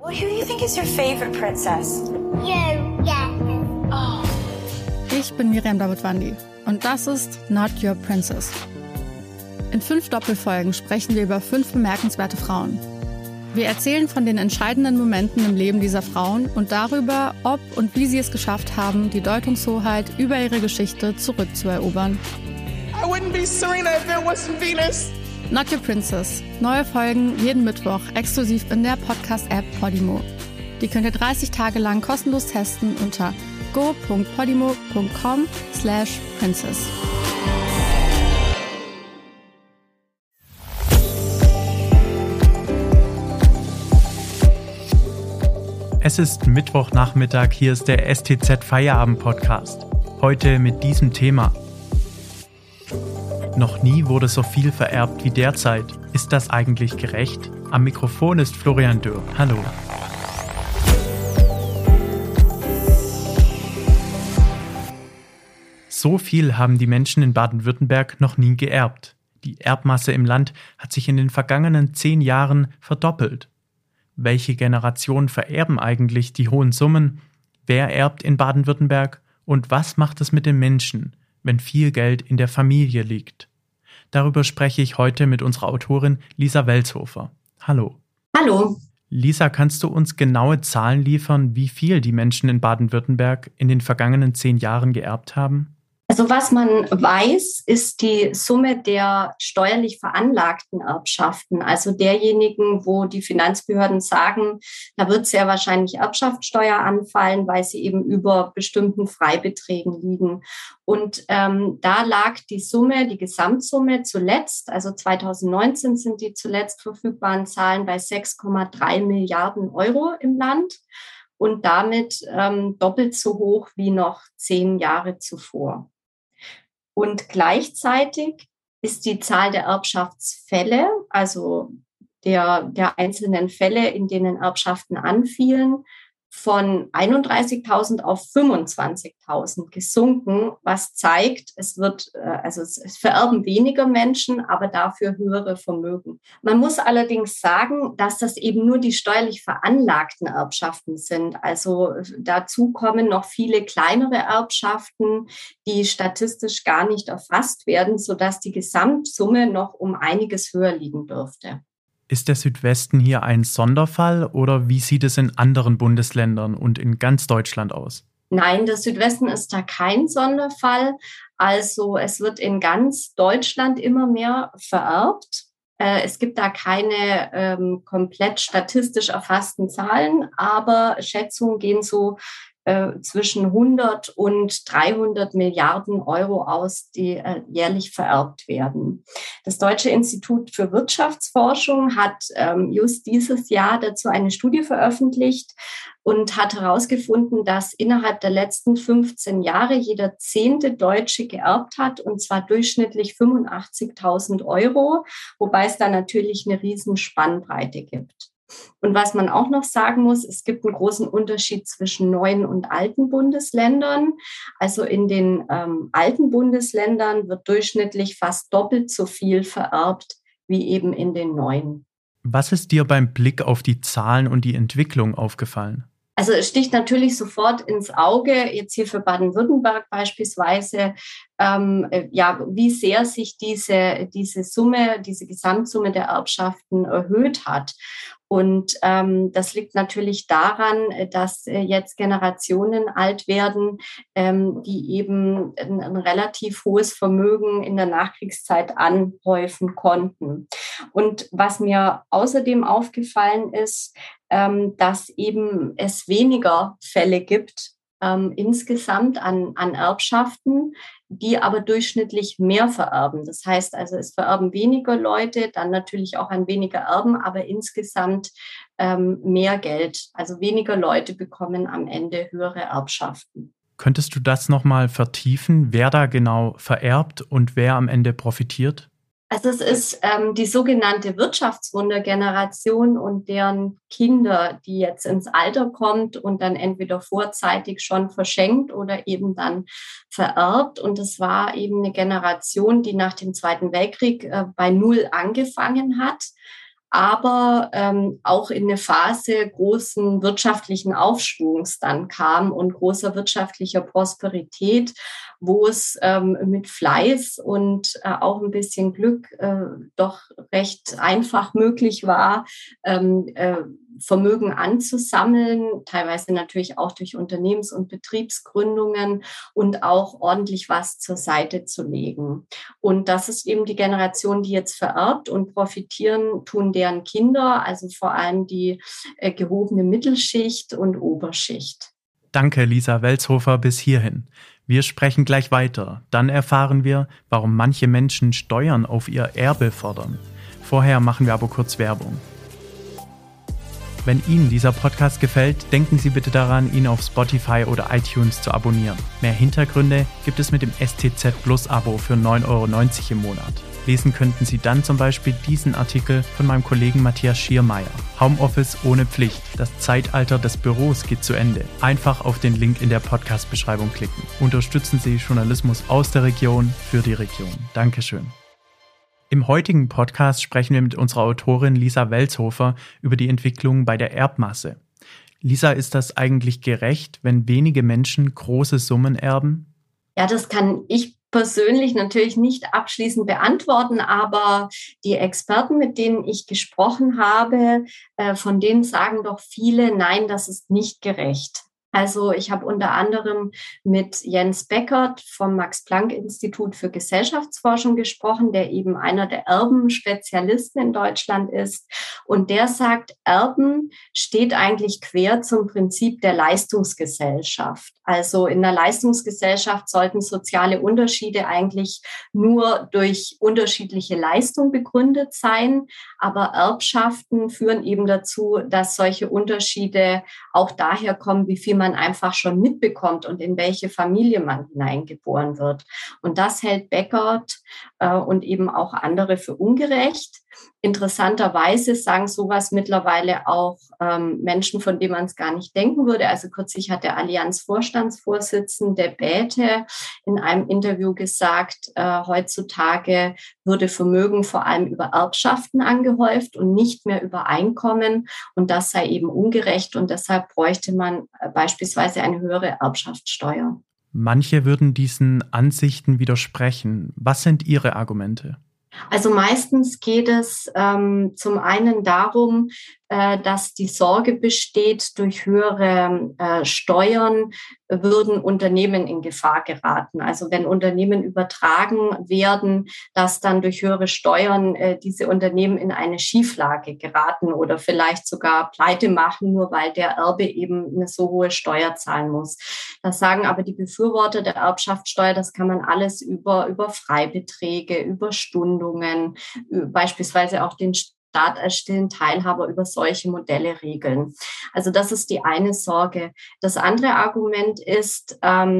Well, who do you think is your favorite princess? You, yeah. Oh. Ich bin Miriam Davidwandi und das ist Not Your Princess. In 5 Doppelfolgen sprechen wir über 5 bemerkenswerte Frauen. Wir erzählen von den entscheidenden Momenten im Leben dieser Frauen und darüber, ob und wie sie es geschafft haben, die Deutungshoheit über ihre Geschichte zurückzuerobern. I wouldn't be Serena if there wasn't Venus. Not Your Princess. Neue Folgen jeden Mittwoch exklusiv in der Podcast-App Podimo. Die könnt ihr 30 Tage lang kostenlos testen unter go.podimo.com/princess. Es ist Mittwochnachmittag, hier ist der STZ Feierabend Podcast. Heute mit diesem Thema. Noch nie wurde so viel vererbt wie derzeit. Ist das eigentlich gerecht? Am Mikrofon ist Florian Dürr. Hallo. So viel haben die Menschen in Baden-Württemberg noch nie geerbt. Die Erbmasse im Land hat sich in den vergangenen 10 Jahren verdoppelt. Welche Generationen vererben eigentlich die hohen Summen? Wer erbt in Baden-Württemberg? Und was macht es mit den Menschen, wenn viel Geld in der Familie liegt? Darüber spreche ich heute mit unserer Autorin Lisa Welzhofer. Hallo. Hallo. Lisa, kannst du uns genaue Zahlen liefern, wie viel die Menschen in Baden-Württemberg in den vergangenen 10 Jahren geerbt haben? Also was man weiß, ist die Summe der steuerlich veranlagten Erbschaften, also derjenigen, wo die Finanzbehörden sagen, da wird sehr wahrscheinlich Erbschaftssteuer anfallen, weil sie eben über bestimmten Freibeträgen liegen. Und da lag die Summe, die Gesamtsumme zuletzt, also 2019 sind die zuletzt verfügbaren Zahlen bei 6,3 Milliarden Euro im Land und damit doppelt so hoch wie noch 10 Jahre zuvor. Und gleichzeitig ist die Zahl der Erbschaftsfälle, also der einzelnen Fälle, in denen Erbschaften anfielen, von 31.000 auf 25.000 gesunken, was zeigt, es vererben weniger Menschen, aber dafür höhere Vermögen. Man muss allerdings sagen, dass das eben nur die steuerlich veranlagten Erbschaften sind. Also dazu kommen noch viele kleinere Erbschaften, die statistisch gar nicht erfasst werden, sodass die Gesamtsumme noch um einiges höher liegen dürfte. Ist der Südwesten hier ein Sonderfall oder wie sieht es in anderen Bundesländern und in ganz Deutschland aus? Nein, der Südwesten ist da kein Sonderfall. Also es wird in ganz Deutschland immer mehr vererbt. Es gibt da keine komplett statistisch erfassten Zahlen, aber Schätzungen gehen so zwischen 100 und 300 Milliarden Euro aus, die jährlich vererbt werden. Das Deutsche Institut für Wirtschaftsforschung hat just dieses Jahr dazu eine Studie veröffentlicht und hat herausgefunden, dass innerhalb der letzten 15 Jahre jeder 10. Deutsche geerbt hat, und zwar durchschnittlich 85.000 Euro, wobei es da natürlich eine riesen Spannbreite gibt. Und was man auch noch sagen muss, es gibt einen großen Unterschied zwischen neuen und alten Bundesländern. Also in den alten Bundesländern wird durchschnittlich fast doppelt so viel vererbt wie eben in den neuen. Was ist dir beim Blick auf die Zahlen und die Entwicklung aufgefallen? Also es sticht natürlich sofort ins Auge, jetzt hier für Baden-Württemberg beispielsweise, wie sehr sich diese Summe, diese Gesamtsumme der Erbschaften erhöht hat. Und das liegt natürlich daran, dass jetzt Generationen alt werden, die eben ein relativ hohes Vermögen in der Nachkriegszeit anhäufen konnten. Und was mir außerdem aufgefallen ist, dass eben es weniger Fälle gibt insgesamt an Erbschaften, die aber durchschnittlich mehr vererben. Das heißt also, es vererben weniger Leute, dann natürlich auch an weniger Erben, aber insgesamt mehr Geld. Also weniger Leute bekommen am Ende höhere Erbschaften. Könntest du das nochmal vertiefen, wer da genau vererbt und wer am Ende profitiert? Also es ist die sogenannte Wirtschaftswundergeneration und deren Kinder, die jetzt ins Alter kommt und dann entweder vorzeitig schon verschenkt oder eben dann vererbt. Und es war eben eine Generation, die nach dem Zweiten Weltkrieg bei Null angefangen hat. aber auch in eine Phase großen wirtschaftlichen Aufschwungs dann kam und großer wirtschaftlicher Prosperität, wo es mit Fleiß und auch ein bisschen Glück doch recht einfach möglich war, Vermögen anzusammeln, teilweise natürlich auch durch Unternehmens- und Betriebsgründungen und auch ordentlich was zur Seite zu legen. Und das ist eben die Generation, die jetzt vererbt, und profitieren tun deren Kinder, also vor allem die gehobene Mittelschicht und Oberschicht. Danke, Lisa Welzhofer, bis hierhin. Wir sprechen gleich weiter. Dann erfahren wir, warum manche Menschen Steuern auf ihr Erbe fordern. Vorher machen wir aber kurz Werbung. Wenn Ihnen dieser Podcast gefällt, denken Sie bitte daran, ihn auf Spotify oder iTunes zu abonnieren. Mehr Hintergründe gibt es mit dem STZ Plus Abo für 9,90 € im Monat. Lesen könnten Sie dann zum Beispiel diesen Artikel von meinem Kollegen Matthias Schiermeier. Homeoffice ohne Pflicht. Das Zeitalter des Büros geht zu Ende. Einfach auf den Link in der Podcast-Beschreibung klicken. Unterstützen Sie Journalismus aus der Region für die Region. Dankeschön. Im heutigen Podcast sprechen wir mit unserer Autorin Lisa Welzhofer über die Entwicklung bei der Erbmasse. Lisa, ist das eigentlich gerecht, wenn wenige Menschen große Summen erben? Ja, das kann ich persönlich natürlich nicht abschließend beantworten, aber die Experten, mit denen ich gesprochen habe, von denen sagen doch viele, nein, das ist nicht gerecht. Also ich habe unter anderem mit Jens Beckert vom Max-Planck-Institut für Gesellschaftsforschung gesprochen, der eben einer der Erbenspezialisten in Deutschland ist. Und der sagt, Erben steht eigentlich quer zum Prinzip der Leistungsgesellschaft. Also in der Leistungsgesellschaft sollten soziale Unterschiede eigentlich nur durch unterschiedliche Leistung begründet sein. Aber Erbschaften führen eben dazu, dass solche Unterschiede auch daher kommen, wie viel man einfach schon mitbekommt und in welche Familie man hineingeboren wird. Und das hält Beckert und eben auch andere für ungerecht. Interessanterweise sagen sowas mittlerweile auch Menschen, von denen man es gar nicht denken würde. Also kürzlich hat der Allianz-Vorstandsvorsitzende Bäte in einem Interview gesagt, heutzutage würde Vermögen vor allem über Erbschaften angehäuft und nicht mehr über Einkommen. Und das sei eben ungerecht. Und deshalb bräuchte man beispielsweise eine höhere Erbschaftssteuer. Manche würden diesen Ansichten widersprechen. Was sind Ihre Argumente? Also meistens geht es zum einen darum, dass die Sorge besteht, durch höhere Steuern würden Unternehmen in Gefahr geraten. Also wenn Unternehmen übertragen werden, dass dann durch höhere Steuern diese Unternehmen in eine Schieflage geraten oder vielleicht sogar pleite machen, nur weil der Erbe eben eine so hohe Steuer zahlen muss. Das sagen aber die Befürworter der Erbschaftssteuer, das kann man alles über Freibeträge, über Stundungen, beispielsweise auch den Staat als stillen Teilhaber über solche Modelle regeln. Also das ist die eine Sorge. Das andere Argument ist,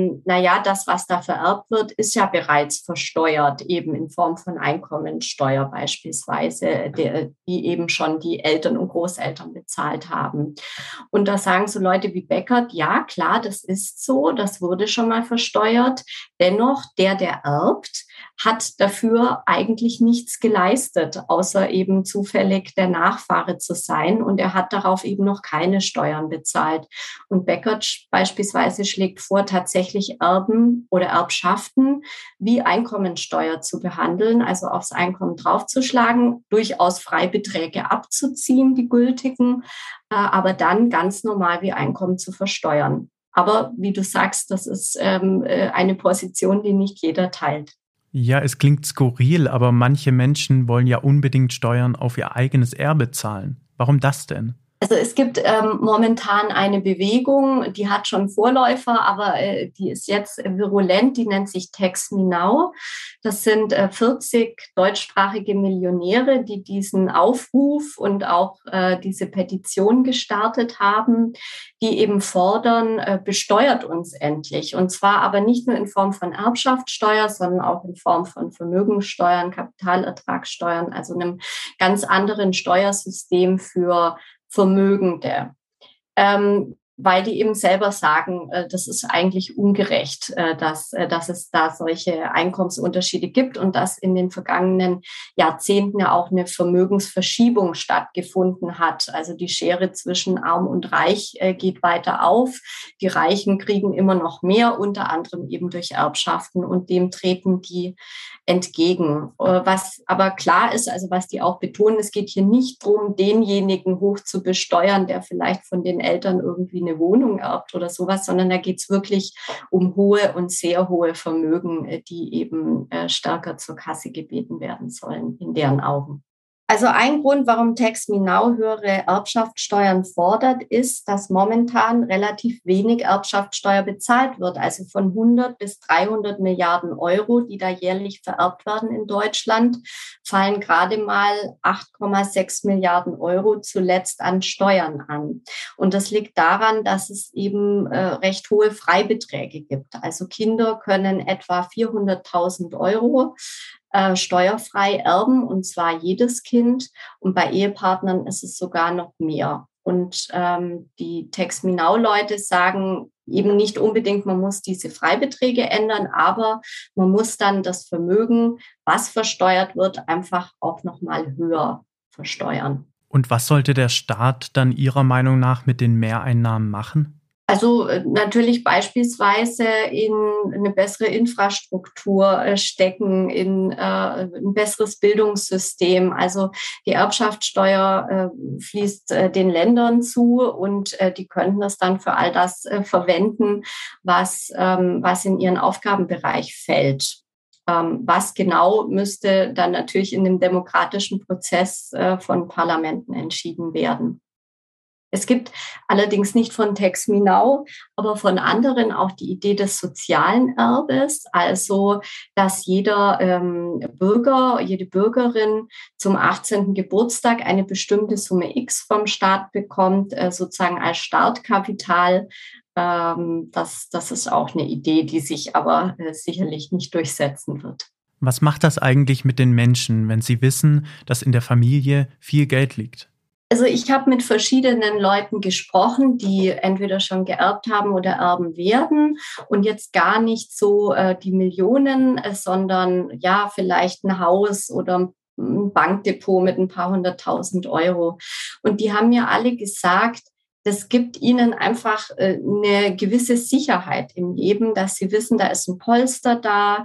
das, was da vererbt wird, ist ja bereits versteuert, eben in Form von Einkommensteuer beispielsweise, die eben schon die Eltern und Großeltern bezahlt haben. Und da sagen so Leute wie Beckert, ja klar, das ist so, das wurde schon mal versteuert. Dennoch, der erbt, hat dafür eigentlich nichts geleistet, außer eben zufällig der Nachfahre zu sein. Und er hat darauf eben noch keine Steuern bezahlt. Und Beckert beispielsweise schlägt vor, tatsächlich Erben oder Erbschaften wie Einkommensteuer zu behandeln, also aufs Einkommen draufzuschlagen, durchaus Freibeträge abzuziehen, die gültigen, aber dann ganz normal wie Einkommen zu versteuern. Aber wie du sagst, das ist eine Position, die nicht jeder teilt. Ja, es klingt skurril, aber manche Menschen wollen ja unbedingt Steuern auf ihr eigenes Erbe zahlen. Warum das denn? Also es gibt momentan eine Bewegung, die hat schon Vorläufer, aber die ist jetzt virulent, die nennt sich Tax Me Now. Das sind 40 deutschsprachige Millionäre, die diesen Aufruf und auch diese Petition gestartet haben, die eben fordern, besteuert uns endlich. Und zwar aber nicht nur in Form von Erbschaftssteuer, sondern auch in Form von Vermögenssteuern, Kapitalertragssteuern, also einem ganz anderen Steuersystem für Vermögende. weil die eben selber sagen, das ist eigentlich ungerecht, dass es da solche Einkommensunterschiede gibt und dass in den vergangenen Jahrzehnten ja auch eine Vermögensverschiebung stattgefunden hat. Also die Schere zwischen Arm und Reich geht weiter auf. Die Reichen kriegen immer noch mehr, unter anderem eben durch Erbschaften, und dem treten die entgegen. Was aber klar ist, also was die auch betonen, es geht hier nicht darum, denjenigen hoch zu besteuern, der vielleicht von den Eltern irgendwie eine Wohnung erbt oder sowas, sondern da geht es wirklich um hohe und sehr hohe Vermögen, die eben stärker zur Kasse gebeten werden sollen, in deren Augen. Also ein Grund, warum Tax Me Now höhere Erbschaftssteuern fordert, ist, dass momentan relativ wenig Erbschaftssteuer bezahlt wird. Also von 100 bis 300 Milliarden Euro, die da jährlich vererbt werden in Deutschland, fallen gerade mal 8,6 Milliarden Euro zuletzt an Steuern an. Und das liegt daran, dass es eben recht hohe Freibeträge gibt. Also Kinder können etwa 400.000 Euro steuerfrei erben, und zwar jedes Kind. Und bei Ehepartnern ist es sogar noch mehr. Und die Tax Me Now-Leute sagen eben nicht unbedingt, man muss diese Freibeträge ändern, aber man muss dann das Vermögen, was versteuert wird, einfach auch nochmal höher versteuern. Und was sollte der Staat dann Ihrer Meinung nach mit den Mehreinnahmen machen? Also natürlich beispielsweise in eine bessere Infrastruktur stecken, in ein besseres Bildungssystem. Also die Erbschaftssteuer fließt den Ländern zu, und die könnten das dann für all das verwenden, was in ihren Aufgabenbereich fällt. Was genau, müsste dann natürlich in dem demokratischen Prozess von Parlamenten entschieden werden. Es gibt allerdings nicht von Tax Me Now, aber von anderen auch die Idee des sozialen Erbes, also dass jeder Bürger, jede Bürgerin zum 18. Geburtstag eine bestimmte Summe X vom Staat bekommt, sozusagen als Startkapital. Das ist auch eine Idee, die sich aber sicherlich nicht durchsetzen wird. Was macht das eigentlich mit den Menschen, wenn sie wissen, dass in der Familie viel Geld liegt? Also ich habe mit verschiedenen Leuten gesprochen, die entweder schon geerbt haben oder erben werden und jetzt gar nicht so die Millionen, sondern ja vielleicht ein Haus oder ein Bankdepot mit ein paar 100.000 Euro. Und die haben mir alle gesagt, das gibt ihnen einfach eine gewisse Sicherheit im Leben, dass sie wissen, da ist ein Polster da.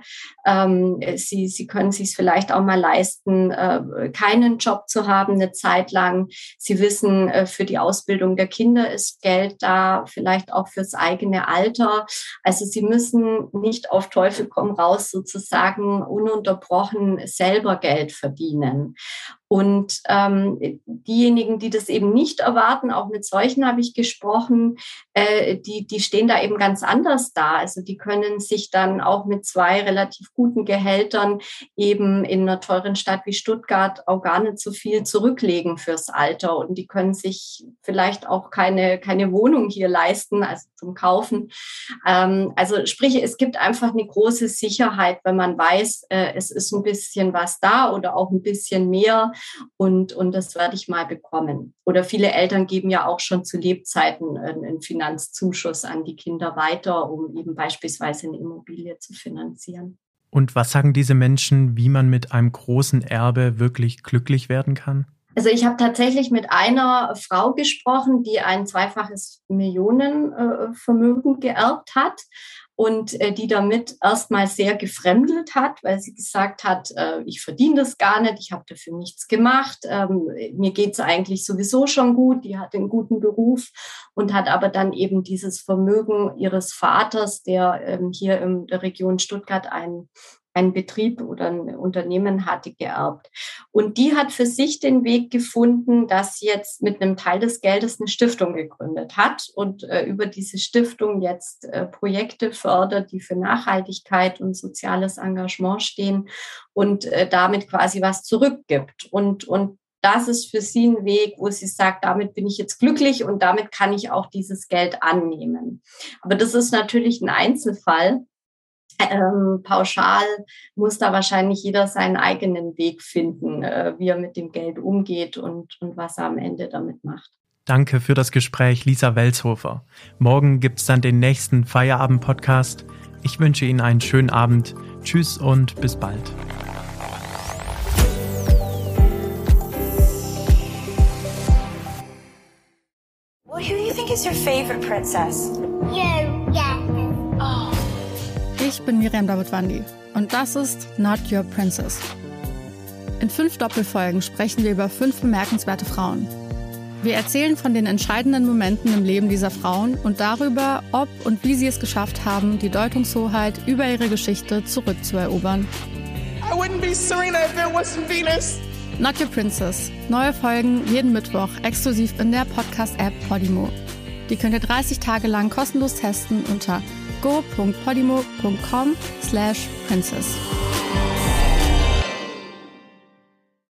Sie können sich vielleicht auch mal leisten, keinen Job zu haben eine Zeit lang. Sie wissen, für die Ausbildung der Kinder ist Geld da, vielleicht auch fürs eigene Alter. Also sie müssen nicht auf Teufel komm raus sozusagen ununterbrochen selber Geld verdienen. Und diejenigen, die das eben nicht erwarten, auch mit solchen habe ich gesprochen, die stehen da eben ganz anders da. Also die können sich dann auch mit 2 relativ guten Gehältern eben in einer teuren Stadt wie Stuttgart auch gar nicht so viel zurücklegen fürs Alter. Und die können sich vielleicht auch keine Wohnung hier leisten, also zum Kaufen. Also sprich, es gibt einfach eine große Sicherheit, wenn man weiß, es ist ein bisschen was da oder auch ein bisschen mehr. Und das werde ich mal bekommen. Oder viele Eltern geben ja auch schon zu Lebzeiten einen Finanzzuschuss an die Kinder weiter, um eben beispielsweise eine Immobilie zu finanzieren. Und was sagen diese Menschen, wie man mit einem großen Erbe wirklich glücklich werden kann? Also ich habe tatsächlich mit einer Frau gesprochen, die ein 2-faches Millionenvermögen geerbt hat und die damit erstmal sehr gefremdelt hat, weil sie gesagt hat, ich verdiene das gar nicht, ich habe dafür nichts gemacht, mir geht es eigentlich sowieso schon gut, die hat einen guten Beruf und hat aber dann eben dieses Vermögen ihres Vaters, der hier in der Region Stuttgart einen Betrieb oder ein Unternehmen hatte, geerbt. Und die hat für sich den Weg gefunden, dass sie jetzt mit einem Teil des Geldes eine Stiftung gegründet hat und über diese Stiftung jetzt Projekte fördert, die für Nachhaltigkeit und soziales Engagement stehen und damit quasi was zurückgibt. Und das ist für sie ein Weg, wo sie sagt, damit bin ich jetzt glücklich und damit kann ich auch dieses Geld annehmen. Aber das ist natürlich ein Einzelfall. Pauschal muss da wahrscheinlich jeder seinen eigenen Weg finden, wie er mit dem Geld umgeht und was er am Ende damit macht. Danke für das Gespräch, Lisa Welshofer. Morgen gibt's dann den nächsten Feierabend-Podcast. Ich wünsche Ihnen einen schönen Abend. Tschüss und bis bald. Well, who do you think is your favorite princess? You, yeah. Oh. Ich bin Miriam Davidwandi und das ist Not Your Princess. In 5 Doppelfolgen sprechen wir über 5 bemerkenswerte Frauen. Wir erzählen von den entscheidenden Momenten im Leben dieser Frauen und darüber, ob und wie sie es geschafft haben, die Deutungshoheit über ihre Geschichte zurückzuerobern. I wouldn't be Serena if there wasn't Venus. Not Your Princess. Neue Folgen jeden Mittwoch exklusiv in der Podcast-App Podimo. Die könnt ihr 30 Tage lang kostenlos testen unter go.podimo.com/princess.